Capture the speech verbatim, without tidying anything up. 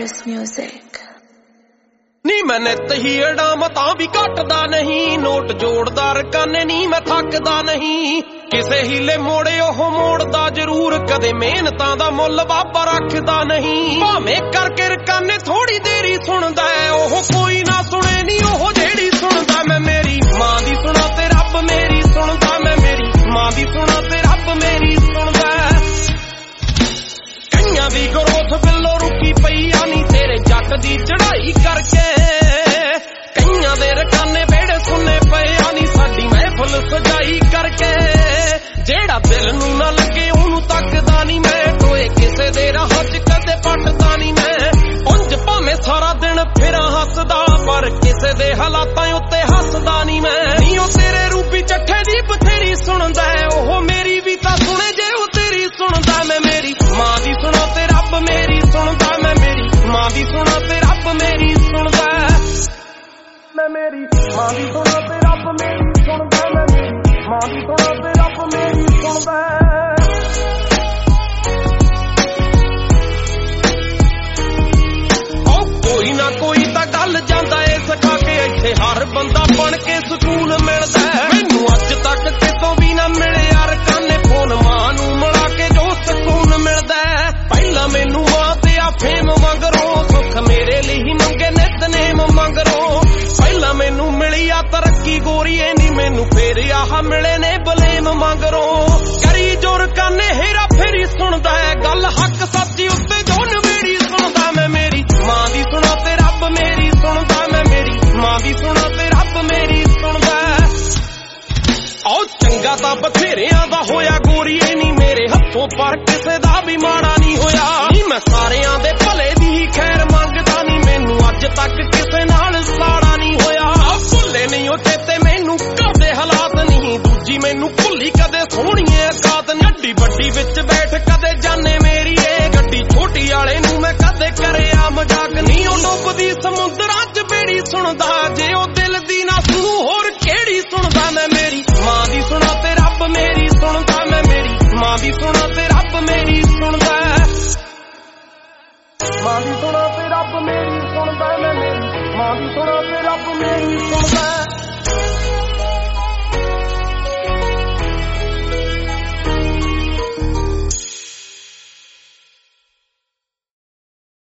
Paris Music। ਨੀ ਮੈਂ ਨਿੱਤ ਹੀ ਅੜਾਮ ਤਾਂ ਵੀ ਘਟਦਾ ਨਹੀਂ, ਨੋਟ ਜੋੜਦਾ ਰਕਾਨੇ ਨੀ ਮੈਂ ਥੱਕਦਾ ਨਹੀਂ। ਕਿਸੇ ਹੀਲੇ ਮੋੜੇ ਉਹ ਮੋੜਦਾ ਜ਼ਰੂਰ, ਕਦੇ ਮਿਹਨਤਾਂ ਦਾ ਮੁੱਲ ਬਾਬਾ ਰੱਖਦਾ ਨਹੀਂ। ਭਾਵੇਂ ਕਰਕੇ ਰਕਾਨੇ ਥੋੜੀ ਦੇਰੀ ਸੁਣਦਾ ਉਹ, ਕੋਈ ਨਾ ਸੁਣੇ ਨੀ ਉਹ ਜਿਹੜੀ ਸੁਣਦਾ। ਮੈਂ ਮੇਰੀ ਮਾਂ ਦੀ ਸੁਣਾ ਤੇ ਰੱਬ ਮੇਰੀ ਸੁਣਦਾ, ਮੈਂ ਮੇਰੀ ਮਾਂ ਦੀ ਸੁਣਾ ਤੇ ਰੱਬ ਮੇਰੀ ਸੁਣਦਾ। ਕਈਆਂ ਦੀ ਗਰੋਥ ਬਿੱਲੋ ਰੁਕੀ ਪਈ ਆ ਨੀ ਤੇਰੇ ਜੱਟ ਦੀ ਚੜਾਈ ਕਰਕੇ, ਕਈਆਂ ਦੇ ਰਕਾਨੇ ਬੇੜੇ ਸੁਣਨੇ ਪਏ ਆ ਨੀ ਸਾਡੀ ਮਹਿਫਲ ਸਜਾਈ ਕਰਕੇ। ਜਿਹੜਾ ਦਿਲ ਨੂੰ ਨਾ ਲੱਗੇ ਉਹਨੂੰ ਤੱਕਦਾ ਨੀ ਮੈਂ, ਟੋਏ ਕਿਸੇ ਦੇ ਰਾਹ ਚ ਕਦੇ ਪੱਟਦਾ ਨੀ ਮੈਂ। ਉਂਝ ਭਾਵੇਂ ਸਾਰਾ ਦਿਨ ਫਿਰਾਂ ਹੱਸਦਾ, ਪਰ ਕਿਸੇ ਦੇ ਹਾਲਾਤਾਂ ਉੱਤੇ ਹੱਸਦਾ ਨੀ ਮੈਂ। ਨੀ ਉਹ ਤੇਰੇ ਰੂਪੀ ਚੱਠੇ ਦੀ ਬਥੇਰੀ ਸੁਣਦਾ ਉਹ, ਮੇਰੀ ਵੀ ਤਾਂ ਸੁਣੇ ਜੇ ਉਹ ਤੇਰੀ ਸੁਣਦਾ। ਮੈਂ ਮੇਰੀ ਮਾਂ ਦੀ ਸੁਣਾ ਤੇ ਰੱਬ ਮੇਰੀ ਸੁਣਦਾ, ਮੈਂ ਮੇਰੀ ਮਾਂ ਦੀ ਸੁਣਾ ਤੇ ਰੱਬ ਮੇਰੀ ਸੁਣਦਾ। ਮੈਂ ਮੇਰੀ ਮਾਂ ਦੀ ਸੁਣਾ ਤੇ ਰੱਬ ਮੇਰੀ ਸੁਣਦਾ, ਮੈਂ ਮੇਰੀ ਮਾਂ ਦੀ ਸੁਣਾ ਤੇ ਰੱਬ ਮੇਰੀ ਸੁਣਦਾ। ਉਹ ਕੋਈ ਨਾ ਕੋਈ ਤਾਂ ਗੱਲ ਜਾਂਦਾ ਏ ਸਿਖਾ ਕੇ, ਇੱਥੇ ਹਰ ਬੰਦਾ ਬਣ ਕੇ ਸਕੂਨ ਮਿਲਦਾ। ਮੈਨੂੰ ਅੱਜ ਤੱਕ ਕਿਤੋਂ ਵੀ ਨਾ ਮਿਲਿਆ ਰਕਾਨੇ, ਫੋਨ ਮਾਂ ਨੂੰ ਮਿਲਾ ਕੇ ਜੋ ਸਕੂਨ ਮਿਲਦਾ। ਪਹਿਲਾਂ ਮੈਨੂੰ ਮਾਂ ਤੇ ਆ ਫੇਮ ਮੰਗਰੋਂ, ਸੁੱਖ ਮੇਰੇ ਲਈ ਹੀ ਮੰਗੇ ਨਿਤਨੇਮ ਮੰਗਰੋਂ। ਪਹਿਲਾਂ ਮੈਨੂੰ ਮਿਲੀ ਆ ਤਰੱਕੀ ਗੋਰੀਏ ਨੀ, ਮੈਨੂੰ ਫੇਰ ਆਹ ਮਿਲੇ ਨੇ ਬਲੇਮ ਮੰਗਰੋਂ। ਕਰੀ ਜੋ ਰਕਾਨੇ ਹੇਰਾ ਫੇਰੀ ਸੁਣਦਾ ਹੈ, ਗੱਲ ਹੱਕ ਸੱਚੀ ਉੱਤੇ ਜੋ ਨਵੇੜੀ ਸੁਣਦਾ। ਮੈਂ ਮੇਰੀ ਮਾਂ ਦੀ ਸੁਣਾ ਤੇ ਰੱਬ ਮੇਰੀ ਸੁਣਦਾ, ਮੈਂ ਮੇਰੀ ਮਾਂ ਦੀ ਸੁਣਾ ਤੇ ਰੱਬ ਮੇਰੀ ਸੁਣਦਾ। ਆਓ ਚੰਗਾ ਤਾਂ ਬਥੇਰਿਆਂ ਦਾ ਹੋਇਆ ਗੋਰੀਏ ਨੀ, ਮੇਰੇ ਹੱਥੋਂ ਪਰ ਕਿਸੇ ਦਾ ਵੀ ਮਾੜਾ ਨਹੀਂ ਹੋਇਆ ਨੀ। ਮੈਂ ਸਾਰਿਆਂ ਦੇ ਭਲੇ ਦੀ ਹੀ ਖੈਰ ਮੰਗਦਾ ਨੀ, ਮੈਨੂੰ ਅੱਜ ਤੱਕ ਕਿਸੇ ਨਾਲ ਸਾੜਾ ਨਹੀਂ ਹੋਇਆ। ਭੁੱਲੇ ਨਹੀਂ ਉਹ ਚੇਤੇ ਮੈਨੂੰ ਘਰ ਦੇ ਹਾਲਾਤ ਨਹੀਂ, ਦੂਜੀ ਮੈਨੂੰ ਭੁੱਲੀ ਕਦੇ ਸੋਹਣੀਏ ਔਕਾਤ ਨੀ। ਅੱਡੀ ਵੱਡੀ ਵਿੱਚ ਬੈਠ ਕਦੇ ਜਾਣੇ ਮੇਰੀ ਏ, ਗੱਡੀ ਛੋਟੀ ਵਾਲੇ ਨੂੰ ਮੈਂ ਕਦੇ ਕਰਿਆ ਮਜ਼ਾਕ ਨੀ। ਉਹ ਡੁੱਬਦੀ ਸਮੁੰਦਰਾਂ ਚ ਬੇੜੀ ਸੁਣਦਾ, ਜੇ ਉਹ ਦਿਲ ਦੀ ਨਾ ਸੁਣੂ ਹੋਰ ਕਿਹੜੀ ਸੁਣਦਾ। ਮੈਂ ਮੇਰੀ ਮਾਂ ਦੀ ਸੁਣਾ ਤੇ ਰੱਬ ਮੇਰੀ ਸੁਣਦਾ, ਮੈਂ ਮੇਰੀ ਮਾਂ ਦੀ ਸੁਣਾ ਤੇ ਰੱਬ ਮੇਰੀ ਸੁਣਦਾ। ਮਾਂ ਦੀ ਸੁਣਾ ਤੇ ਰੱਬ ਮੇਰੀ ਸੁਣਦਾ, ਮੈਂ ਮੇਰੀ ਮਾਂ ਦੀ ਸੁਣਾ ਤੇ ਰੱਬ ਮੇਰੀ ਸੁਣਦਾ।